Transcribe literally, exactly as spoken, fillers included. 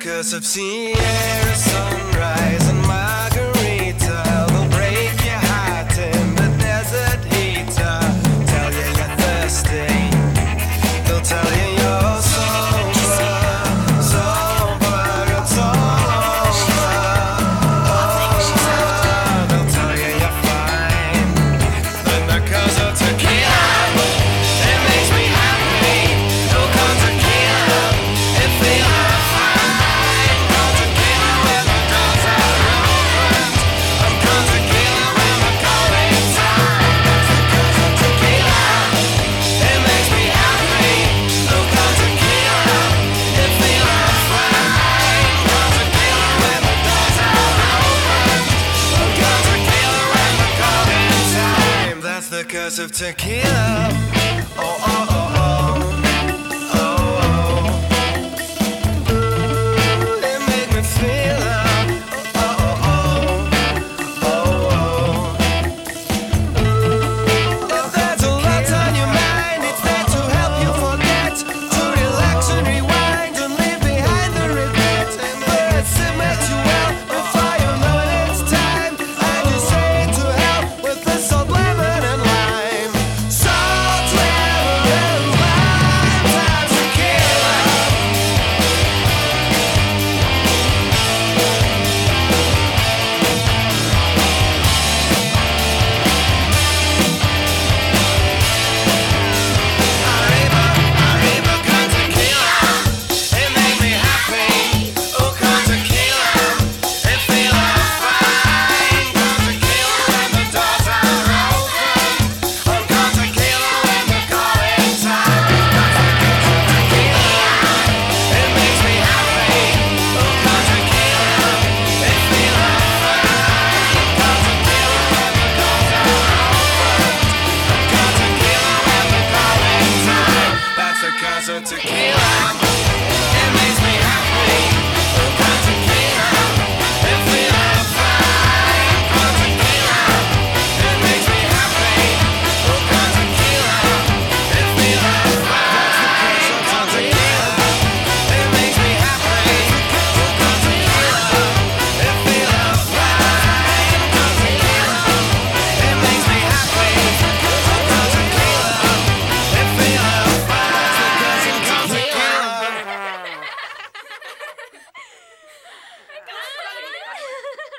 curse of Sierra sunrise and margarita. They'll break your heart in the desert heater. Tell you you're thirsty. They'll tell you you're sober, sober. It's all over, over. They'll tell you you're fine. Then the curse of tequila, it makes me happy. No con tequila, it feels the curse of tequila. Oh, oh, oh, oh. Oh, oh. Ooh, it made me feel oh, oh, oh, oh. Oh, oh. If there's a lot on your mind, it's there to help you forget, to relax and rewind and leave behind the regret. But it's it makes you well before you know it, it's time. And you say to hell with the salt, lemon and lime. Salt, lemon and lime times tequila. Arriba, arriba con tequila. It made me happy. Oh, con tequila. It feels fine. Con tequila when the doors are open. Oh, con tequila when the calling time. It makes me happy. Oh, con tequila. It feels fine. Con tequila when the doors are open. Con tequila when the calling time. That's the curse of tequila.